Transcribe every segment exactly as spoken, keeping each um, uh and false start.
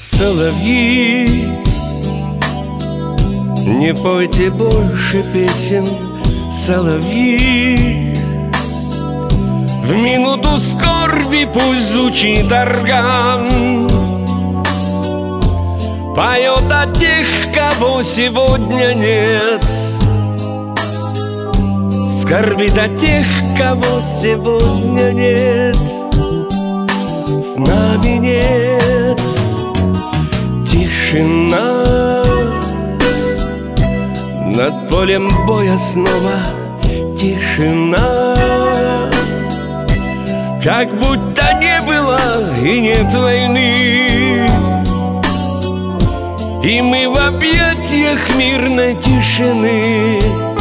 Соловьи, не пойте больше песен, соловьи. В минуту скорби пусть звучит орган, поет о тех, кого сегодня нет, скорбит о тех, кого сегодня нет. С нами нет. Тишина над полем боя снова, тишина, как будто не было и нет войны. И мы в объятиях мирной тишины,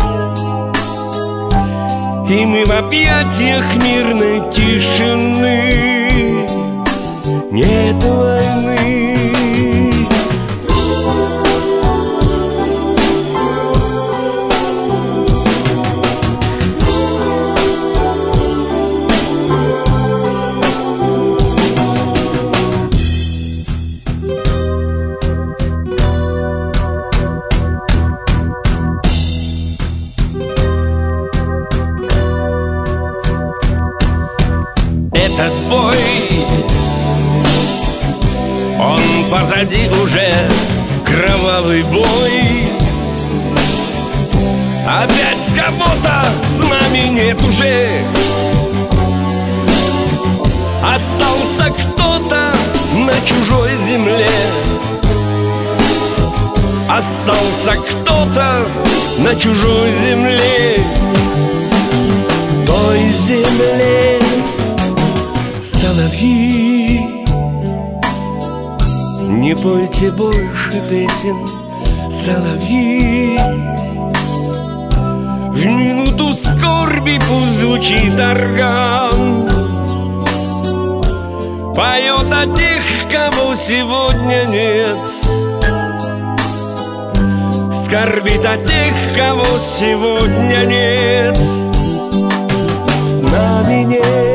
и мы в объятиях мирной тишины. Нет войны. Этот бой, он позади уже, кровавый бой. Опять кого-то с нами нет уже. Остался кто-то на чужой земле. Остался кто-то на чужой земле. Той земле. Соловьи, не пойте больше песен, соловьи. В минуту скорби пусть звучит орган, поет о тех, кого сегодня нет, скорбит о тех, кого сегодня нет. С нами нет.